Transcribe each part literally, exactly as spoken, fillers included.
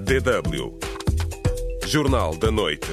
D W Jornal da Noite.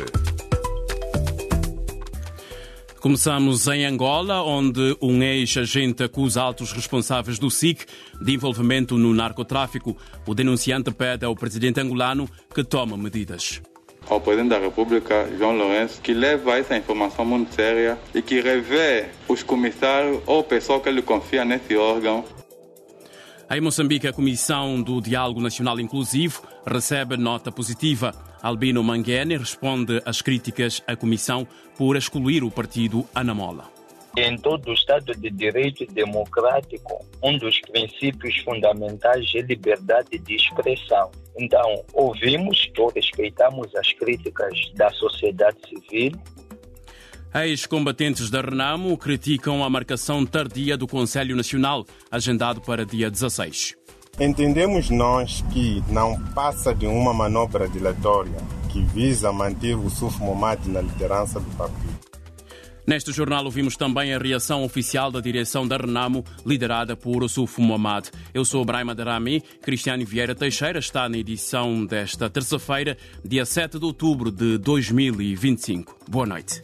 Começamos em Angola, onde um ex-agente acusa altos responsáveis do S I C de envolvimento no narcotráfico. O denunciante pede ao presidente angolano que tome medidas. Ao presidente da República, João Lourenço, que leva essa informação muito séria e que revê os comissários ou o pessoal que ele confia nesse órgão. Em Moçambique, a Comissão do Diálogo Nacional Inclusivo recebe nota positiva. Albino Manguene responde às críticas à Comissão por excluir o partido Anamola. Em todo o Estado de Direito Democrático, um dos princípios fundamentais é a liberdade de expressão. Então, ouvimos ou respeitamos as críticas da sociedade civil. Ex-combatentes da Renamo criticam a marcação tardia do Conselho Nacional, agendado para dia dezasseis. Entendemos nós que não passa de uma manobra dilatória que visa manter o Suf Momad na liderança do partido. Neste jornal ouvimos também a reação oficial da direção da Renamo, liderada por Suf Momad. Eu sou Brahma Darami. Cristiano Vieira Teixeira está na edição desta terça-feira, dia sete de outubro de dois mil e vinte e cinco. Boa noite.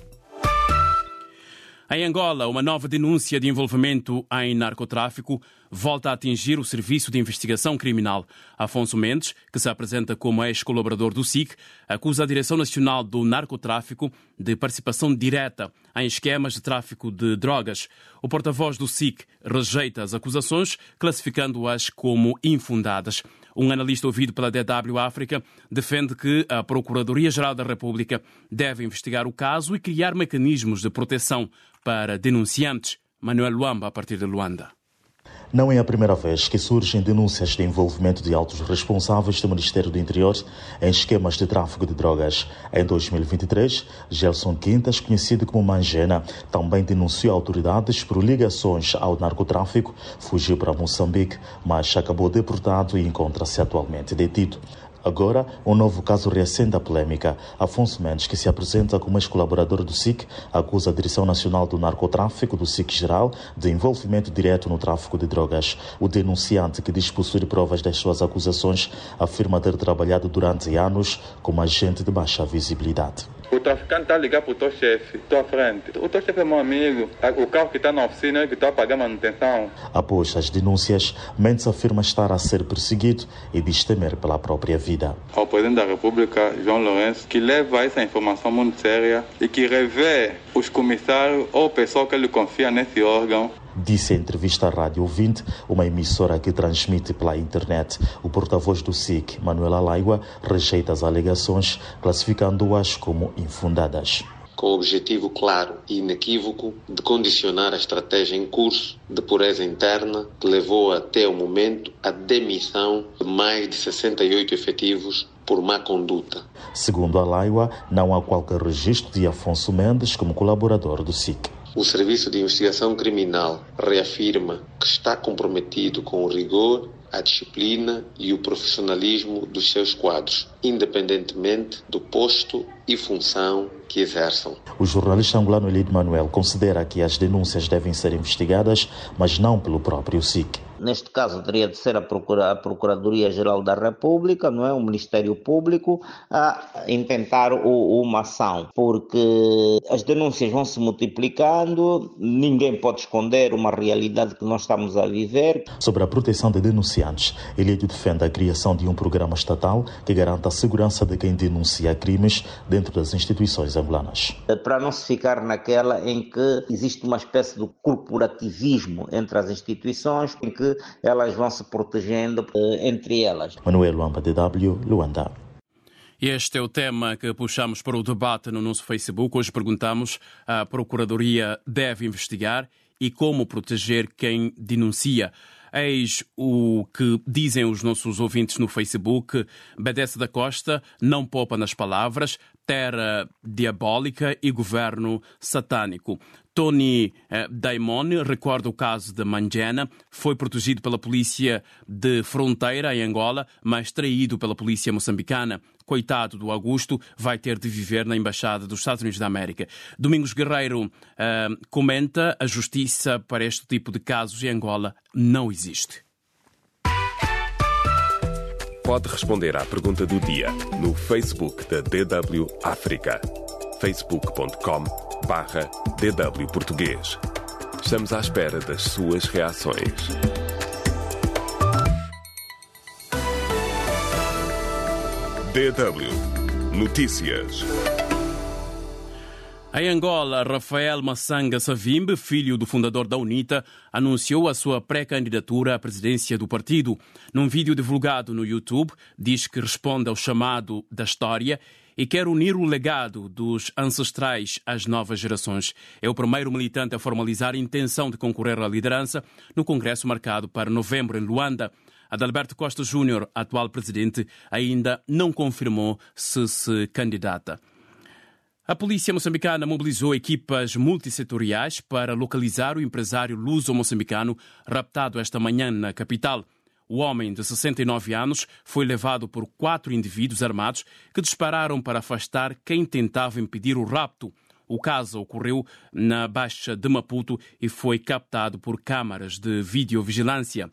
Em Angola, uma nova denúncia de envolvimento em narcotráfico volta a atingir o Serviço de Investigação Criminal. Afonso Mendes, que se apresenta como ex-colaborador do S I C, acusa a Direção Nacional do Narcotráfico de participação direta em esquemas de tráfico de drogas. O porta-voz do S I C rejeita as acusações, classificando-as como infundadas. Um analista ouvido pela D W África defende que a Procuradoria-Geral da República deve investigar o caso e criar mecanismos de proteção para denunciantes. Manuel Luamba, a partir de Luanda. Não é a primeira vez que surgem denúncias de envolvimento de altos responsáveis do Ministério do Interior em esquemas de tráfico de drogas. Em dois mil e vinte e três, Gelson Quintas, conhecido como Mangena, também denunciou autoridades por ligações ao narcotráfico, fugiu para Moçambique, mas acabou deportado e encontra-se atualmente detido. Agora, um novo caso reacende a polêmica. Afonso Mendes, que se apresenta como ex-colaborador do S I C, acusa a Direção Nacional do Narcotráfico do S I C Geral de envolvimento direto no tráfico de drogas. O denunciante, que diz possuir provas das suas acusações, afirma ter trabalhado durante anos como agente de baixa visibilidade. O traficante está a ligar para o teu chefe, estou à frente. O teu chefe é meu amigo, o carro que está na oficina é que está a pagar manutenção. Após as denúncias, Mendes afirma estar a ser perseguido e diz temer pela própria vida. Ao presidente da República, João Lourenço, que leva essa informação muito séria e que revê os comissários ou o pessoal que ele confia nesse órgão. Disse em entrevista à Rádio vinte, uma emissora que transmite pela internet. O porta-voz do S I C, Manuel Alaigua, rejeita as alegações, classificando-as como infundadas. Com o objetivo claro e inequívoco de condicionar a estratégia em curso de pureza interna que levou até o momento à demissão de mais de sessenta e oito efetivos por má conduta. Segundo Alaigua, não há qualquer registro de Afonso Mendes como colaborador do S I C. O Serviço de Investigação Criminal reafirma que está comprometido com o rigor, a disciplina e o profissionalismo dos seus quadros, independentemente do posto e função que exerçam. O jornalista angolano Elidio Manuel considera que as denúncias devem ser investigadas, mas não pelo próprio S I C. Neste caso, teria de ser a, Procura, a Procuradoria-Geral da República, não é? O Ministério Público, a intentar o, uma ação, porque as denúncias vão se multiplicando, ninguém pode esconder uma realidade que nós estamos a viver. Sobre a proteção de denunciantes, Elidio defende a criação de um programa estatal que garanta a segurança de quem denuncia crimes dentro das instituições angolanas. Para não se ficar naquela em que existe uma espécie de corporativismo entre as instituições, em que elas vão se protegendo entre elas. Manuel Luamba, D W, Luanda. Este é o tema que puxamos para o debate no nosso Facebook. Hoje perguntamos: a Procuradoria deve investigar e como proteger quem denuncia? Eis o que dizem os nossos ouvintes no Facebook. B D S da Costa não poupa nas palavras, terra diabólica e governo satânico. Tony eh, Daimon recorda o caso de Mangena, foi protegido pela polícia de fronteira em Angola, mas traído pela polícia moçambicana. Coitado do Augusto, vai ter de viver na Embaixada dos Estados Unidos da América. Domingos Guerreiro eh, comenta: a justiça para este tipo de casos em Angola não existe. pode responder à pergunta do dia no Facebook da D W África. facebook ponto com barra D W Português. Estamos à espera das suas reações. D W Notícias. Em Angola, Rafael Massanga Savimbe, filho do fundador da UNITA, anunciou a sua pré-candidatura à presidência do partido. Num vídeo divulgado no YouTube, diz que responde ao chamado da história e quer unir o legado dos ancestrais às novas gerações. É o primeiro militante a formalizar a intenção de concorrer à liderança no congresso marcado para novembro em Luanda. Adalberto Costa Júnior, atual presidente, ainda não confirmou se se candidata. A polícia moçambicana mobilizou equipas multissetoriais para localizar o empresário luso-moçambicano raptado esta manhã na capital. O homem, de sessenta e nove anos, foi levado por quatro indivíduos armados que dispararam para afastar quem tentava impedir o rapto. O caso ocorreu na Baixa de Maputo e foi captado por câmaras de videovigilância.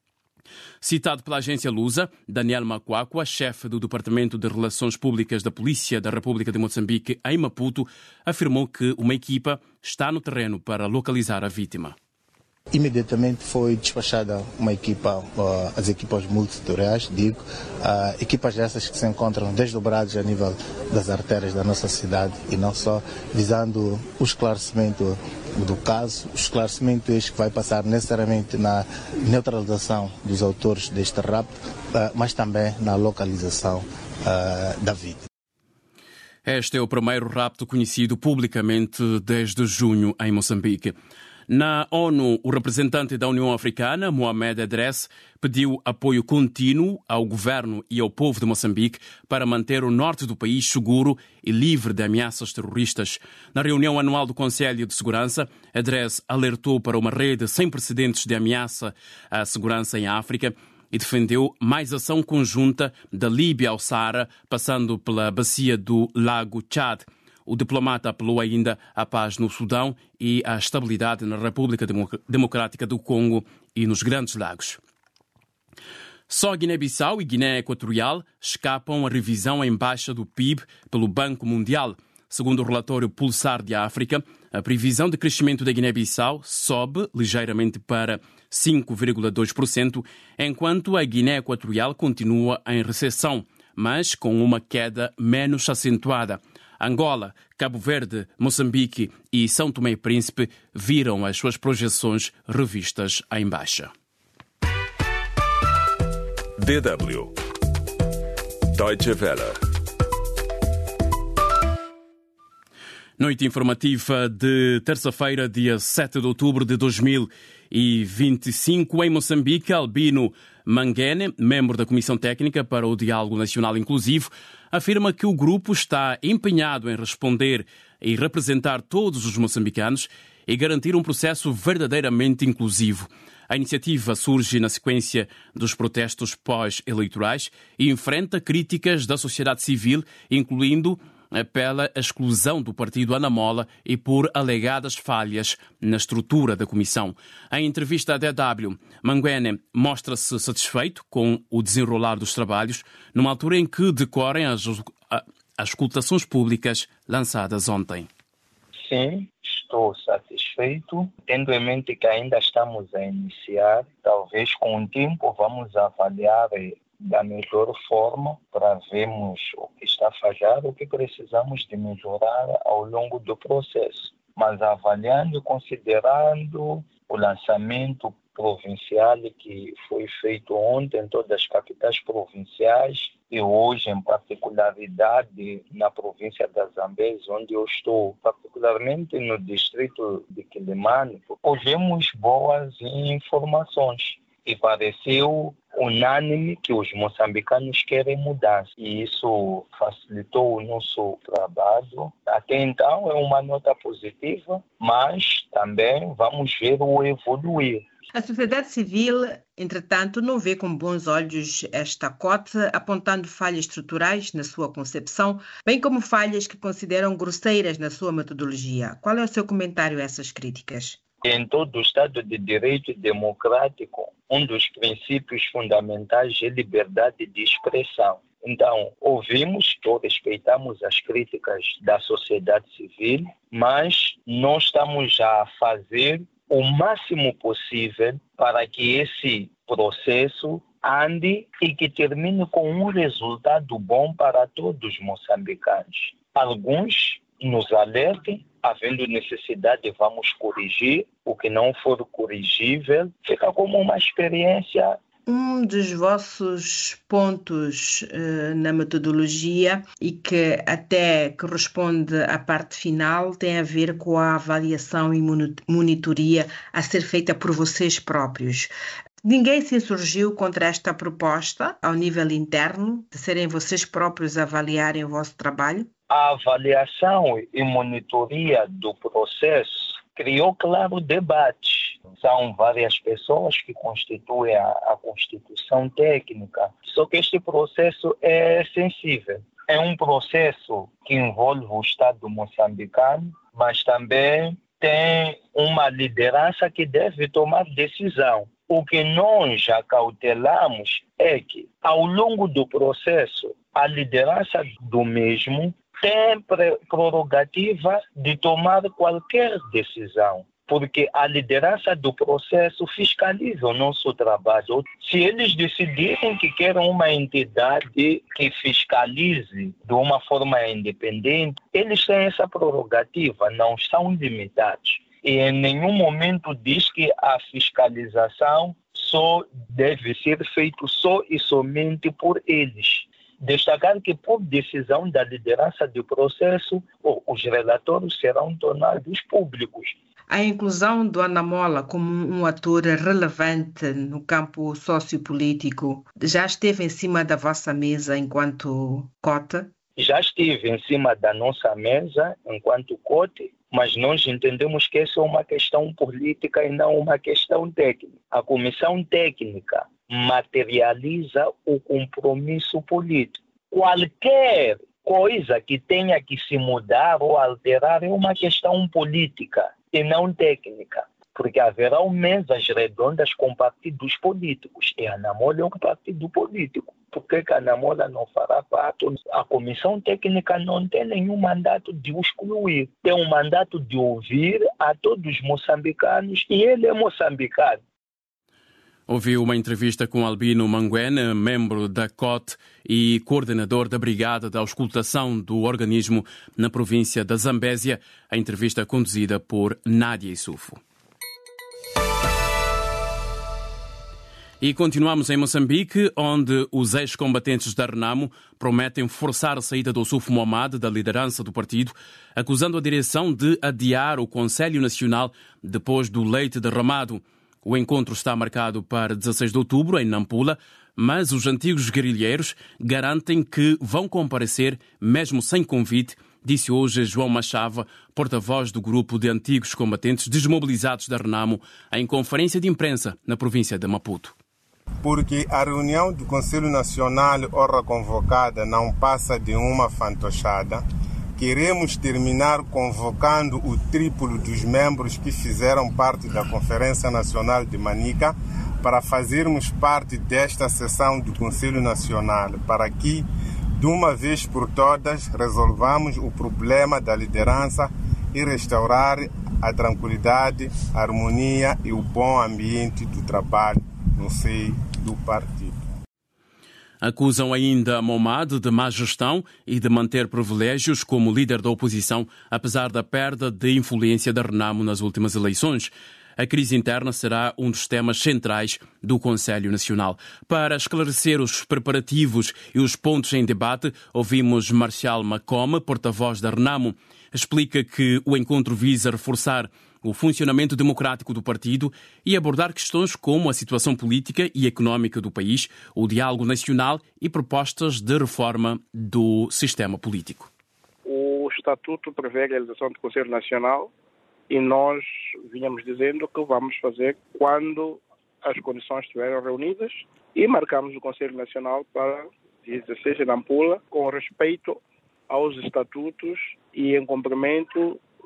Citado pela agência Lusa, Daniel Macuacua, chefe do Departamento de Relações Públicas da Polícia da República de Moçambique em Maputo, afirmou que uma equipa está no terreno para localizar a vítima. Imediatamente foi despachada uma equipa, uh, as equipas multissetoriais, digo, uh, equipas essas que se encontram desdobradas a nível das artérias da nossa cidade e não só, visando o esclarecimento do caso, o esclarecimento este que vai passar necessariamente na neutralização dos autores deste rapto, uh, mas também na localização uh, da vítima. Este é o primeiro rapto conhecido publicamente desde junho em Moçambique. Na ONU, o representante da União Africana, Mohamed Idriss, pediu apoio contínuo ao governo e ao povo de Moçambique para manter o norte do país seguro e livre de ameaças terroristas. Na reunião anual do Conselho de Segurança, Idriss alertou para uma rede sem precedentes de ameaça à segurança em África e defendeu mais ação conjunta da Líbia ao Saara, passando pela bacia do Lago Chad. O diplomata apelou ainda à paz no Sudão e à estabilidade na República Democrática do Congo e nos Grandes Lagos. Só Guiné-Bissau e Guiné Equatorial escapam a revisão em baixa do P I B pelo Banco Mundial. Segundo o relatório Pulsar de África, a previsão de crescimento da Guiné-Bissau sobe ligeiramente para cinco vírgula dois por cento, enquanto a Guiné Equatorial continua em recessão, mas com uma queda menos acentuada. Angola, Cabo Verde, Moçambique e São Tomé e Príncipe viram as suas projeções revistas em baixa. D W Deutsche Welle. Noite informativa de terça-feira, dia sete de outubro de dois mil e vinte e cinco, em Moçambique. Albino Manguene, membro da Comissão Técnica para o Diálogo Nacional Inclusivo, afirma que o grupo está empenhado em responder e representar todos os moçambicanos e garantir um processo verdadeiramente inclusivo. A iniciativa surge na sequência dos protestos pós-eleitorais e enfrenta críticas da sociedade civil, incluindo pela exclusão do partido Anamola e por alegadas falhas na estrutura da comissão. Em entrevista à D W, Manguene mostra-se satisfeito com o desenrolar dos trabalhos, numa altura em que decorrem as, as escutações públicas lançadas ontem. Sim, estou satisfeito, tendo em mente que ainda estamos a iniciar. Talvez com o tempo vamos avaliar da melhor forma para vermos o que está a falhar, o que precisamos de melhorar ao longo do processo. Mas avaliando e considerando o lançamento provincial que foi feito ontem em todas as capitais provinciais e hoje em particularidade na província da Zambésia, onde eu estou, particularmente no distrito de Quilimane, ouvimos boas informações e pareceu unânime que os moçambicanos querem mudar. E isso facilitou o nosso trabalho. Até então é uma nota positiva, mas também vamos ver o evoluir. A sociedade civil, entretanto, não vê com bons olhos esta cota, apontando falhas estruturais na sua concepção, bem como falhas que consideram grosseiras na sua metodologia. Qual é o seu comentário a essas críticas? Em todo o Estado de Direito Democrático, um dos princípios fundamentais é a liberdade de expressão. Então, ouvimos ou respeitamos as críticas da sociedade civil, mas não estamos a fazer o máximo possível para que esse processo ande e que termine com um resultado bom para todos os moçambicanos. Alguns nos alertem, havendo necessidade, vamos corrigir. O que não for corrigível fica como uma experiência. Um dos vossos pontos uh, na metodologia e que até corresponde à parte final tem a ver com a avaliação e monitoria a ser feita por vocês próprios. Ninguém se insurgiu contra esta proposta ao nível interno, de serem vocês próprios a avaliarem o vosso trabalho? A avaliação e monitoria do processo criou, claro, debate. São várias pessoas que constituem a, a Constituição Técnica. Só que este processo é sensível. É um processo que envolve o Estado moçambicano, mas também tem uma liderança que deve tomar decisão. O que nós já cautelamos é que, ao longo do processo, a liderança do mesmo tem prerrogativa de tomar qualquer decisão, porque a liderança do processo fiscaliza o nosso trabalho. Se eles decidirem que querem uma entidade que fiscalize de uma forma independente, eles têm essa prerrogativa, não são limitados. E em nenhum momento diz que a fiscalização só deve ser feita só e somente por eles. Destacar que, por decisão da liderança do processo, os relatórios serão tornados públicos. A inclusão do Anamola como um ator relevante no campo sociopolítico já esteve em cima da vossa mesa enquanto cota? Já esteve em cima da nossa mesa enquanto cote, mas nós entendemos que essa é uma questão política e não uma questão técnica. A comissão técnica materializa o compromisso político. Qualquer coisa que tenha que se mudar ou alterar é uma questão política e não técnica, porque haverá mesas redondas com partidos políticos e a Anamola é um partido político. Por que a Anamola não fará parte? A comissão técnica não tem nenhum mandato de o excluir, tem um mandato de ouvir a todos os moçambicanos e ele é moçambicano. Ouviu uma entrevista com Albino Manguene, membro da C O T e coordenador da Brigada de Auscultação do organismo na província da Zambésia. A entrevista conduzida por Nádia Issoufo. E continuamos em Moçambique, onde os ex-combatentes da Renamo prometem forçar a saída do Ossufo Mohamed da liderança do partido, acusando a direção de adiar o Conselho Nacional depois do leite derramado. O encontro está marcado para dezasseis de outubro, em Nampula, mas os antigos guerrilheiros garantem que vão comparecer, mesmo sem convite, disse hoje João Machava, porta-voz do grupo de antigos combatentes desmobilizados da Renamo, em conferência de imprensa na província de Maputo. Porque a reunião do Conselho Nacional, ora convocada, não passa de uma fantochada, queremos terminar convocando o triplo dos membros que fizeram parte da Conferência Nacional de Manica para fazermos parte desta sessão do Conselho Nacional, para que, de uma vez por todas, resolvamos o problema da liderança e restaurar a tranquilidade, a harmonia e o bom ambiente do trabalho no seio do partido. Acusam ainda Mohamed de má gestão e de manter privilégios como líder da oposição, apesar da perda de influência da Renamo nas últimas eleições. A crise interna será um dos temas centrais do Conselho Nacional. Para esclarecer os preparativos e os pontos em debate, ouvimos Marcial Macome, porta-voz da Renamo. Explica que o encontro visa reforçar o funcionamento democrático do partido e abordar questões como a situação política e económica do país, o diálogo nacional e propostas de reforma do sistema político. O Estatuto prevê a realização do Conselho Nacional e nós vínhamos dizendo que vamos fazer quando as condições estiverem reunidas e marcamos o Conselho Nacional para dezesseis de Nampula com respeito aos estatutos e em cumprimento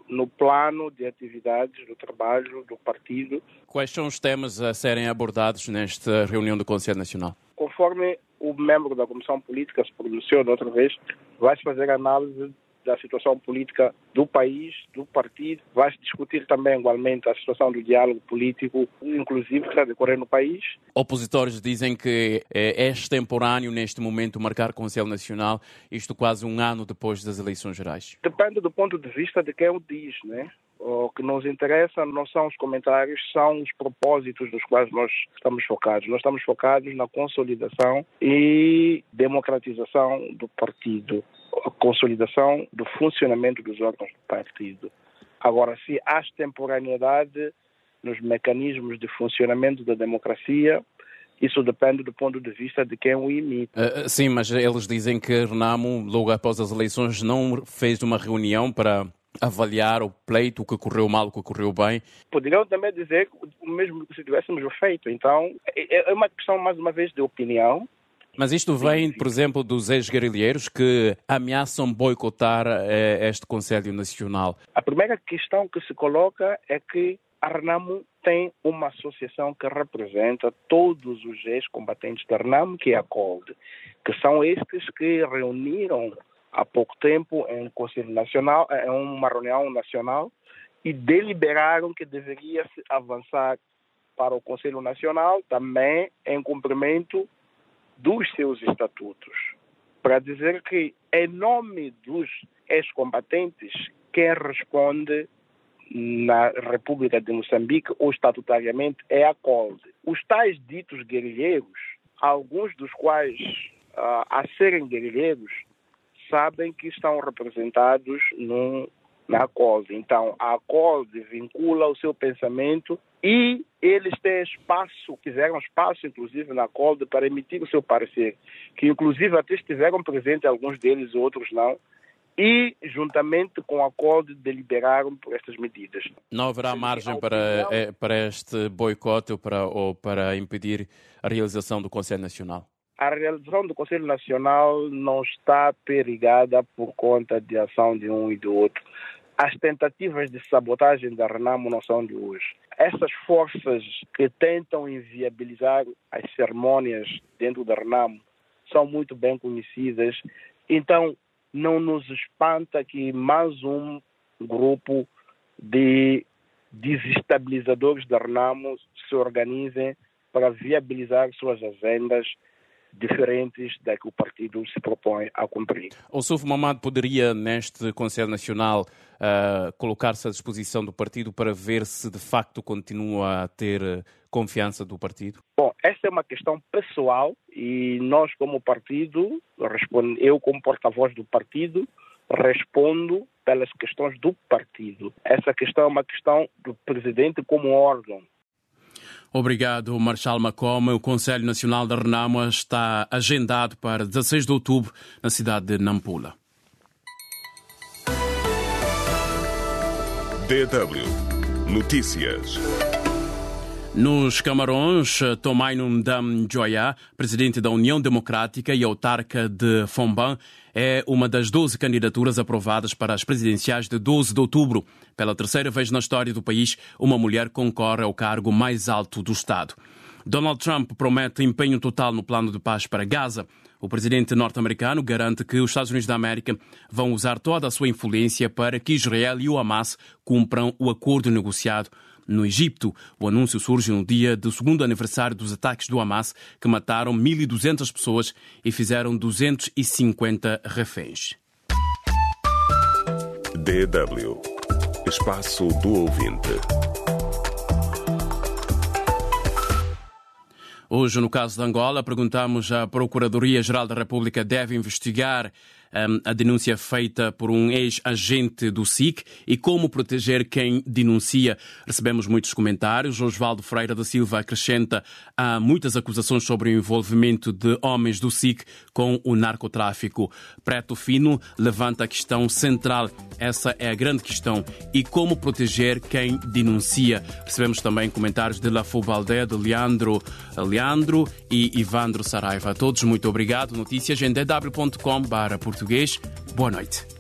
no plano de atividades do trabalho do partido. Quais são os temas a serem abordados nesta reunião do Conselho Nacional? Conforme o membro da Comissão Política se pronunciou da outra vez, vai-se fazer análise da situação política do país, do partido. Vai-se discutir também, igualmente, a situação do diálogo político, inclusive, que está a decorrer no país. Opositores dizem que é extemporâneo, neste momento, marcar Conselho Nacional, isto quase um ano depois das eleições gerais. Depende do ponto de vista de quem o diz, né? O que nos interessa não são os comentários, são os propósitos dos quais nós estamos focados. Nós estamos focados na consolidação e democratização do partido, a consolidação do funcionamento dos órgãos do partido. Agora, se há extemporaneidade nos mecanismos de funcionamento da democracia, isso depende do ponto de vista de quem o imita. Uh, sim, mas eles dizem que Renamo, logo após as eleições, não fez uma reunião para avaliar o pleito, o que correu mal, o que correu bem. Poderiam também dizer o mesmo que se tivéssemos feito. Então, é uma questão, mais uma vez, de opinião. Mas isto vem, por exemplo, dos ex-guerrilheiros que ameaçam boicotar eh, este Conselho Nacional. A primeira questão que se coloca é que a Renamo tem uma associação que representa todos os ex-combatentes da Renamo, que é a C O L D, que são estes que reuniram há pouco tempo em um Conselho Nacional, em uma reunião nacional, e deliberaram que deveria se avançar para o Conselho Nacional também em cumprimento dos seus estatutos, para dizer que, em nome dos ex-combatentes, quem responde na República de Moçambique, ou estatutariamente, é a C O L D. Os tais ditos guerrilheiros, alguns dos quais, uh, a serem guerrilheiros, sabem que estão representados no, na C O L D. Então, a C O L D vincula o seu pensamento e eles têm espaço, fizeram espaço, inclusive, na C O L D para emitir o seu parecer, que, inclusive, até estiveram presentes, alguns deles, outros não, e, juntamente com a C O L D, deliberaram por estas medidas. Não haverá margem para, para este boicote ou para, ou para impedir a realização do Conselho Nacional? A realização do Conselho Nacional não está perigada por conta de ação de um e do outro. As tentativas de sabotagem da Renamo não são de hoje. Essas forças que tentam inviabilizar as cerimônias dentro da Renamo são muito bem conhecidas. Então, não nos espanta que mais um grupo de desestabilizadores da Renamo se organizem para viabilizar suas agendas diferentes da que o partido se propõe a cumprir. Oussouf Mamad poderia, neste Conselho Nacional, uh, colocar-se à disposição do partido para ver se de facto continua a ter confiança do partido? Bom, essa é uma questão pessoal e nós, como partido, eu como porta-voz do partido, respondo pelas questões do partido. Essa questão é uma questão do presidente como órgão. Obrigado, Marshal Macoma. O Conselho Nacional da Renamo está agendado para dezasseis de outubro na cidade de Nampula. D W Notícias. Nos Camarões, Tomaino Dam Joya, presidente da União Democrática e autarca de Fomban, é uma das doze candidaturas aprovadas para as presidenciais de doze de outubro. Pela terceira vez na história do país, uma mulher concorre ao cargo mais alto do Estado. Donald Trump promete empenho total no plano de paz para Gaza. O presidente norte-americano garante que os Estados Unidos da América vão usar toda a sua influência para que Israel e o Hamas cumpram o acordo negociado no Egito. O anúncio surge no dia do segundo aniversário dos ataques do Hamas, que mataram mil e duzentas pessoas e fizeram duzentos e cinquenta reféns. D W Espaço do Ouvinte. Hoje, no caso de Angola, perguntamos à Procuradoria-Geral da República deve investigar um, a denúncia feita por um ex-agente do S I C e como proteger quem denuncia. Recebemos muitos comentários. Osvaldo Freira da Silva acrescenta há muitas acusações sobre o envolvimento de homens do S I C com o narcotráfico. Preto Fino levanta a questão central. Essa é a grande questão. E como proteger quem denuncia. Recebemos também comentários de Lafou Baldé, de Leandro Leandro e Ivandro Saraiva. A todos, muito obrigado. Notícias em d w ponto com barra português. Boa noite.